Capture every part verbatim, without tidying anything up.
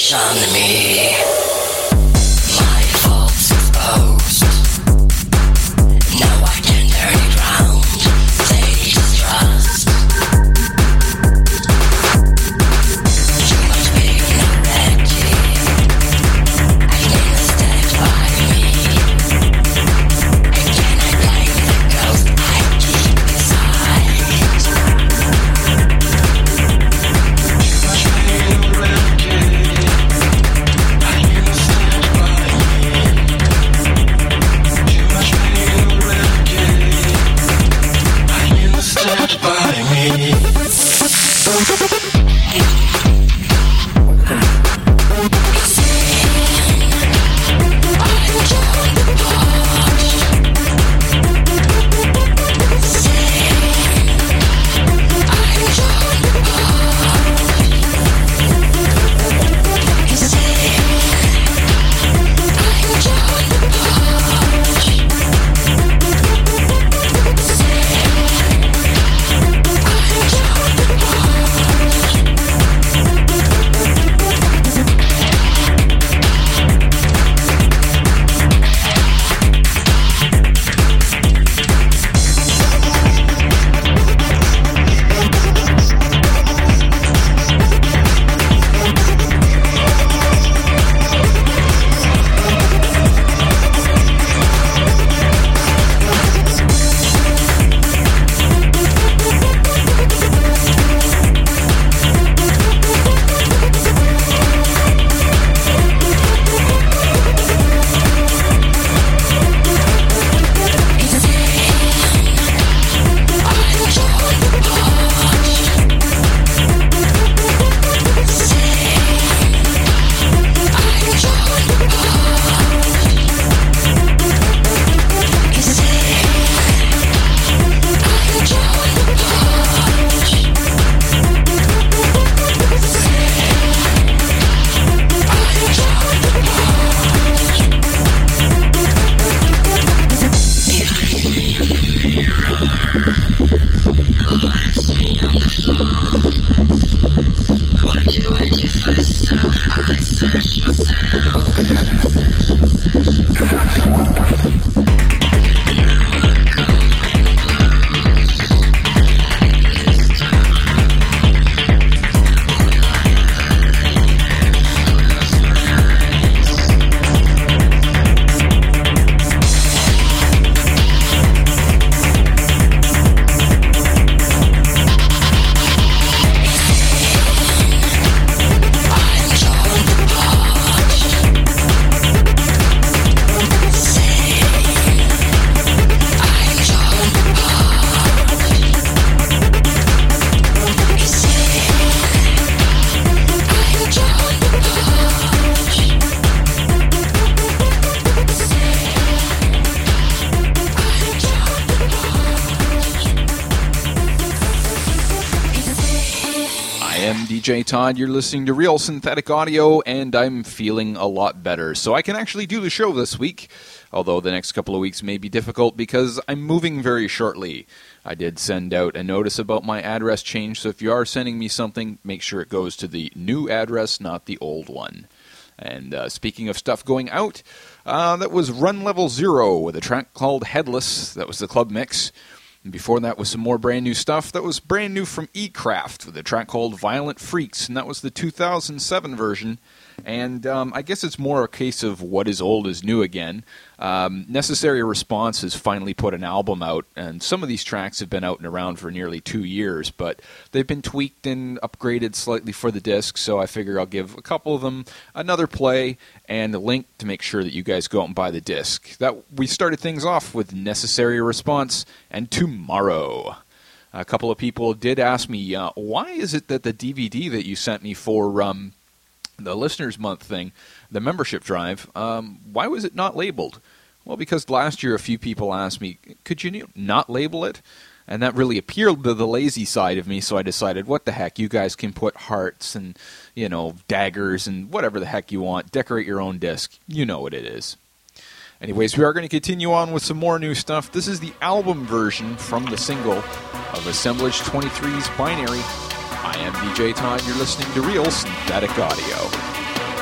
on me. My faults exposed. Now I can turn it round. They distrust. Too much pain already. I need to stand by me. Again I blame the ghost I keep inside. Too much pain already. I need to stand by me. Too much pain already. I need to stand by me. D J Todd, you're listening to Real Synthetic Audio, and I'm feeling a lot better. So I can actually do the show this week, although the next couple of weeks may be difficult because I'm moving very shortly. I did send out a notice about my address change, so if you are sending me something, make sure it goes to the new address, not the old one. And uh, speaking of stuff going out, uh, that was Run Level Zero with a track called Headless. That was the club mix. And before that was some more brand new stuff. That was brand new from E-Craft with a track called Violent Freaks, and that was the two thousand seven version. And um, I guess it's more a case of what is old is new again. Um, Necessary Response has finally put an album out, and some of these tracks have been out and around for nearly two years, but they've been tweaked and upgraded slightly for the disc, so I figure I'll give a couple of them another play and a link to make sure that you guys go out and buy the disc. That we started things off with Necessary Response and Tomorrow. A couple of people did ask me, uh, why is it that the D V D that you sent me for um, the Listeners Month thing, the membership drive, um, why was it not labeled? Well, because last year a few people asked me, could you not label it? And that really appealed to the lazy side of me, so I decided, what the heck, you guys can put hearts and, you know, daggers and whatever the heck you want. Decorate your own disc. You know what it is. Anyways, we are going to continue on with some more new stuff. This is the album version from the single of Assemblage twenty-three's Binary. I am D J Todd. You're listening to Real Synthetic Audio.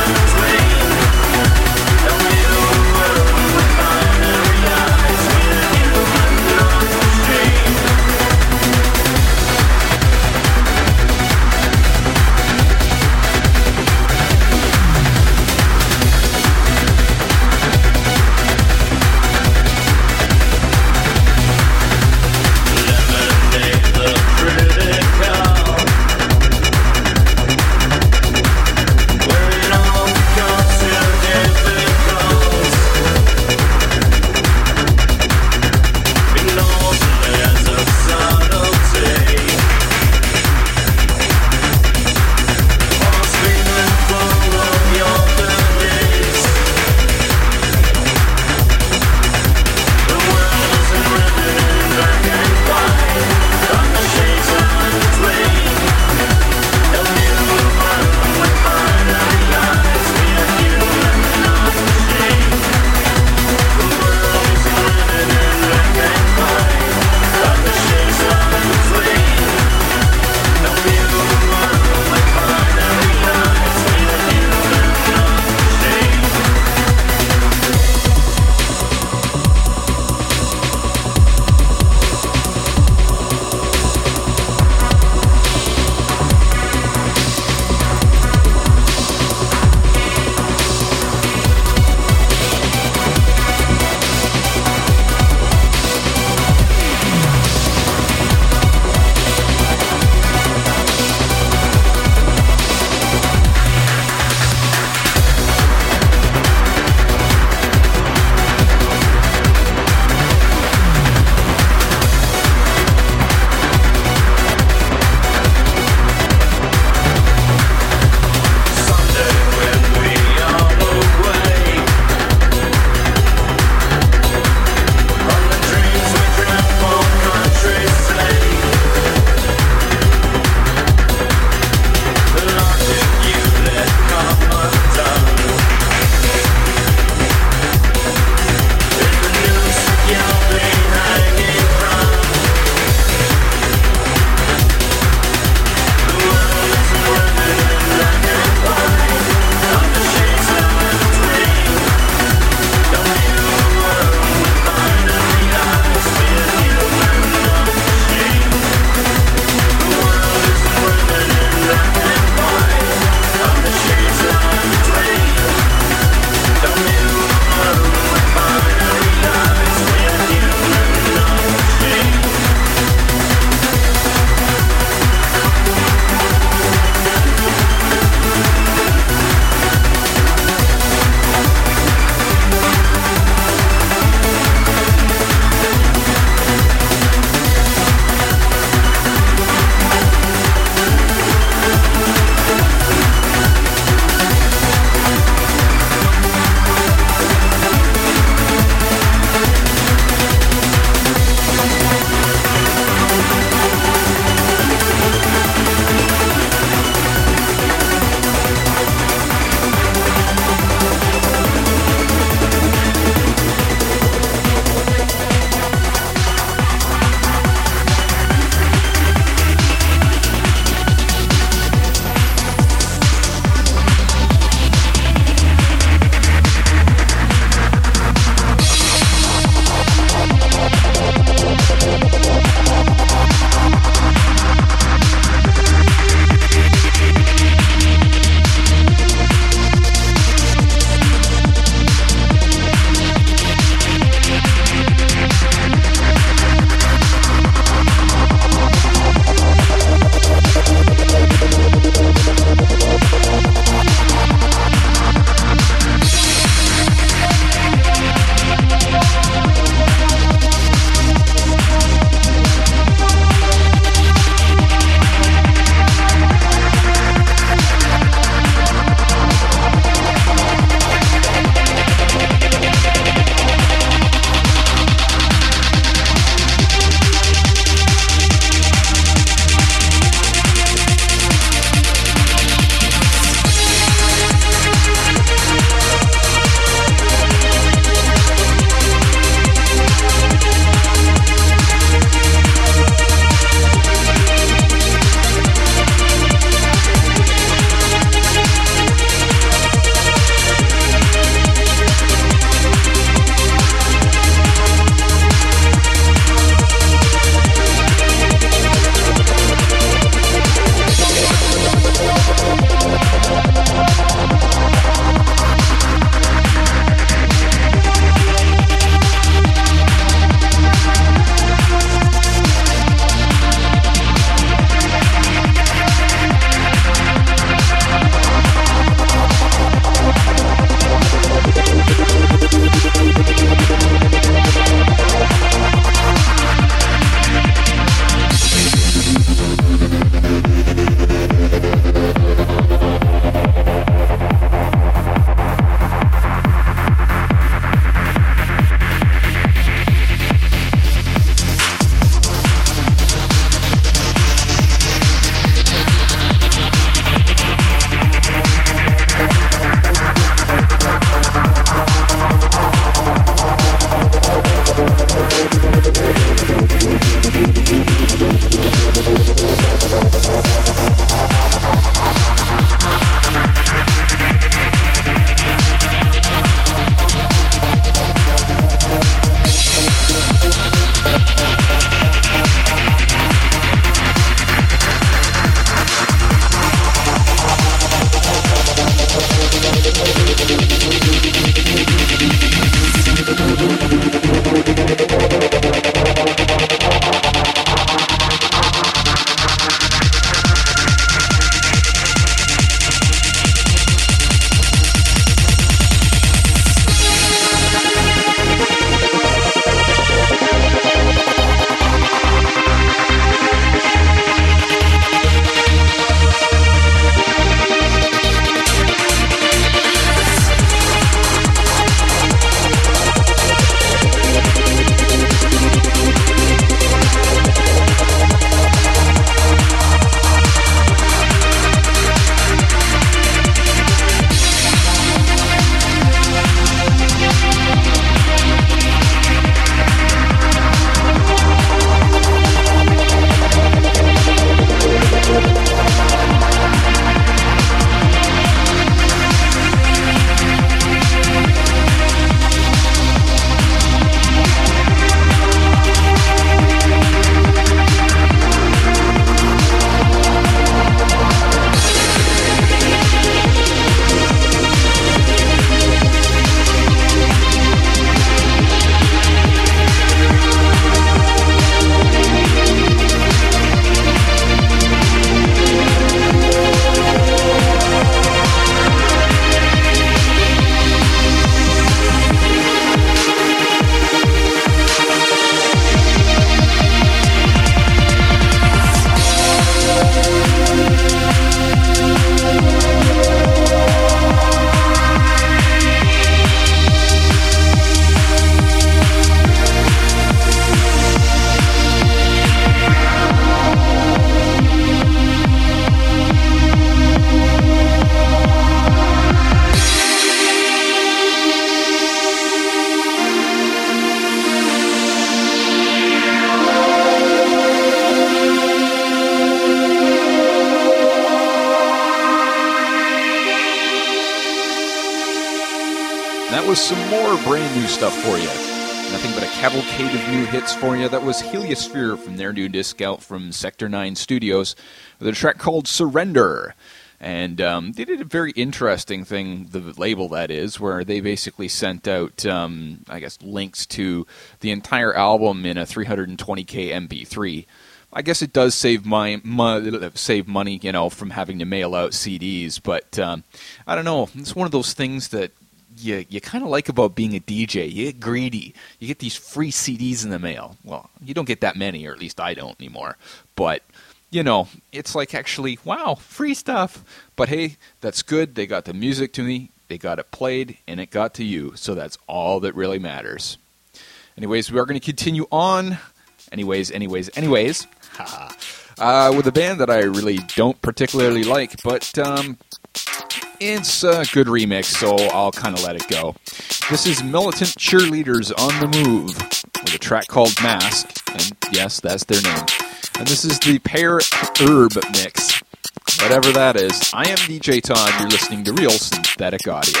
That was some more brand new stuff for you. Nothing but a cavalcade of new hits for you. That was Heliosphere from their new disc out from Sector nine Studios with a track called Surrender. And um, they did a very interesting thing, the label that is, where they basically sent out, um, I guess, links to the entire album in a three hundred twenty k M P three. I guess it does save my, my save money, you know, from having to mail out C Ds, but um, I don't know. It's one of those things that you you kind of like about being a D J. You get greedy. You get these free C Ds in the mail. Well, you don't get that many, or at least I don't anymore. But you know, it's like actually, wow, free stuff. But hey, that's good. They got the music to me, they got it played, and it got to you. So that's all that really matters. Anyways, we are going to continue on. Anyways, anyways, anyways. uh, with a band that I really don't particularly like, but um, it's a good remix, so I'll kind of let it go. This is Militant Cheerleaders on the Move with a track called Mask, and yes, that's their name. And this is the Pear Herb mix. Whatever that is. I am D J Todd. You're listening to Real Synthetic Audio.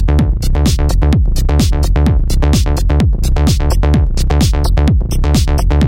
We'll be right back.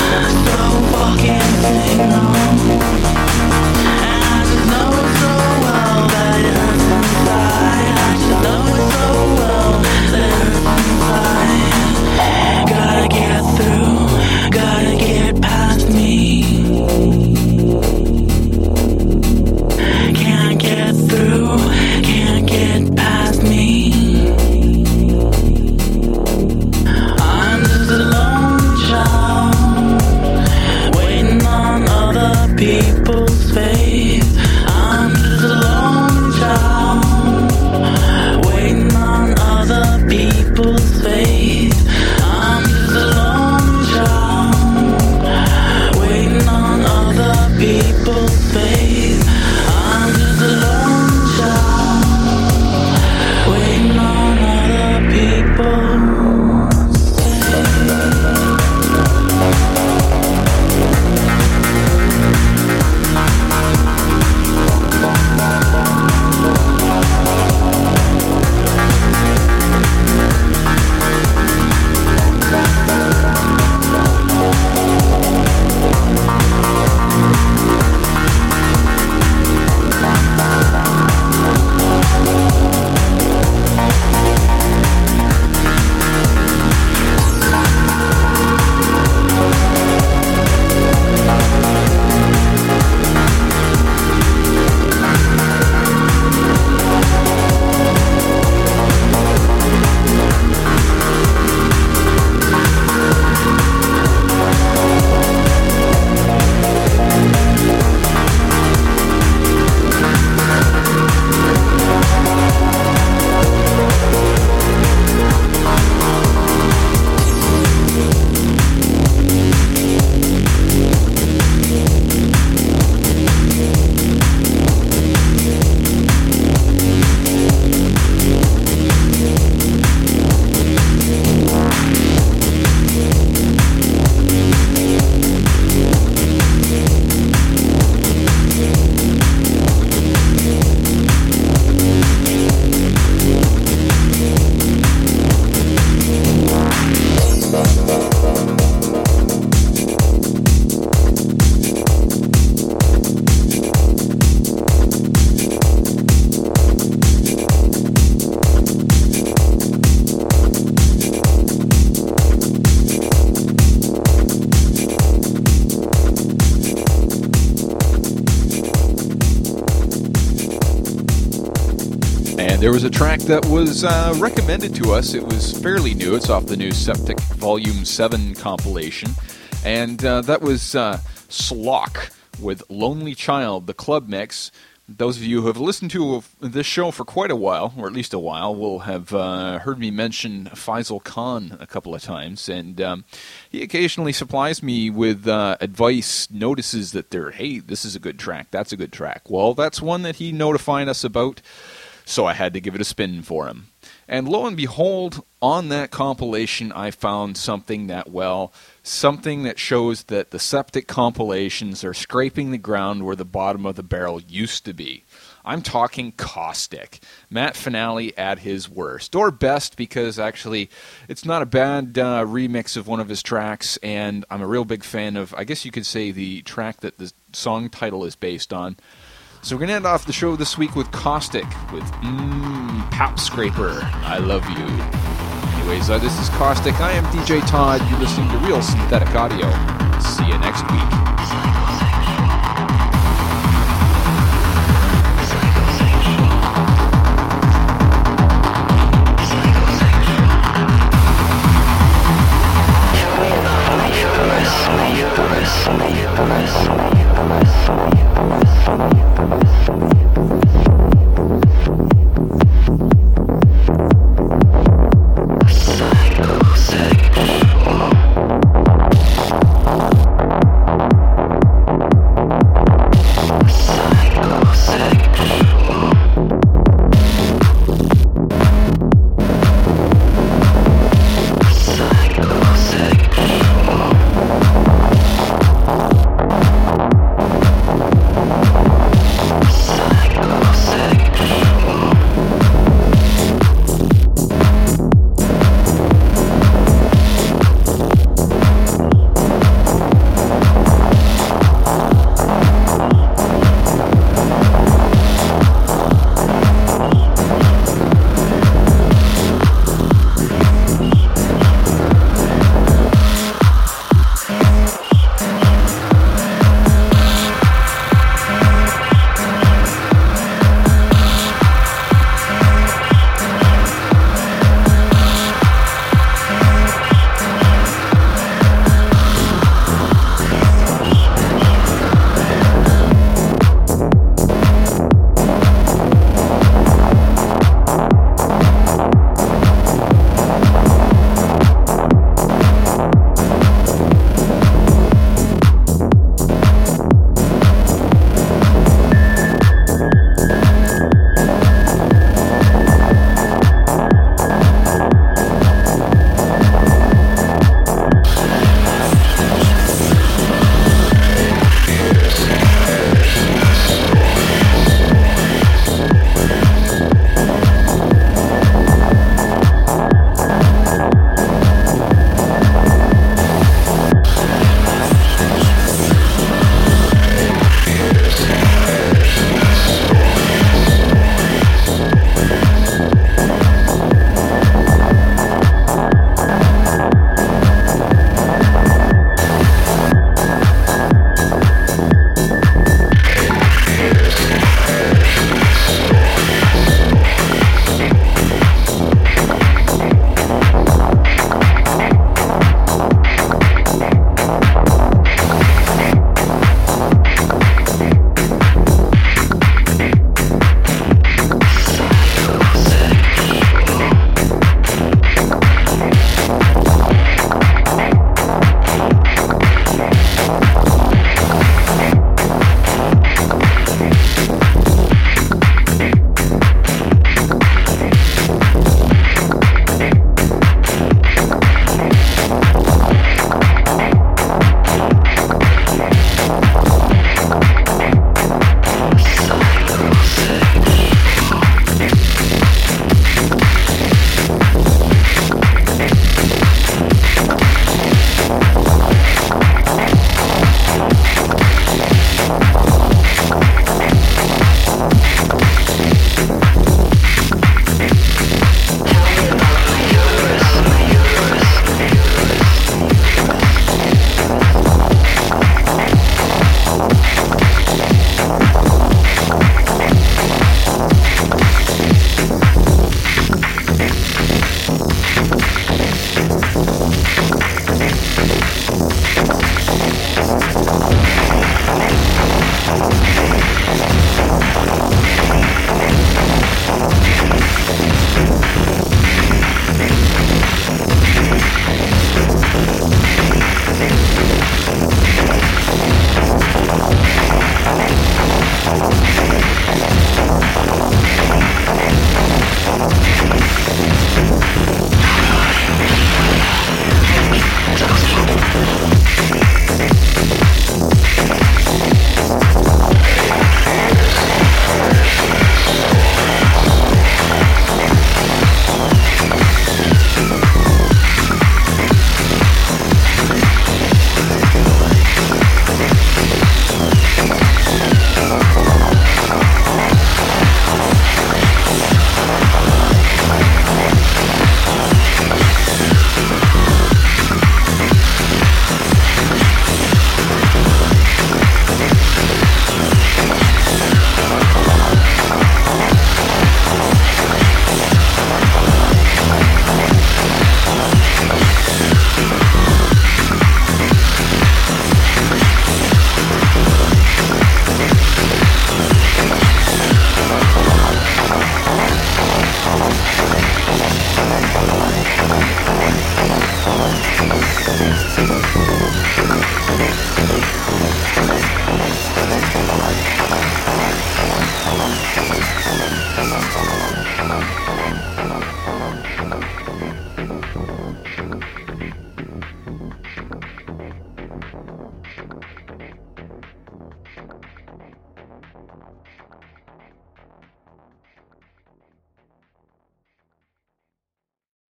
There was a track that was uh, recommended to us. It was fairly new. It's off the new Septic Volume seven compilation. And uh, that was uh, Slock with Lonely Child, the club mix. Those of you who have listened to this show for quite a while, or at least a while, will have uh, heard me mention Faisal Khan a couple of times. And um, he occasionally supplies me with uh, advice, notices that they're, hey, this is a good track, that's a good track. Well, that's one that he notified us about. So I had to give it a spin for him. And lo and behold, on that compilation, I found something that, well, something that shows that the Septic compilations are scraping the ground where the bottom of the barrel used to be. I'm talking Caustic. Matt Finale at his worst. Or best, because actually it's not a bad uh, remix of one of his tracks, and I'm a real big fan of, I guess you could say, the track that the song title is based on. So we're going to end off the show this week with Caustic, with Mmm, Pap Scraper, I Love You. Anyways, uh, this is Caustic. I am D J Todd. You're listening to Real Synthetic Audio. See you next week. Psycho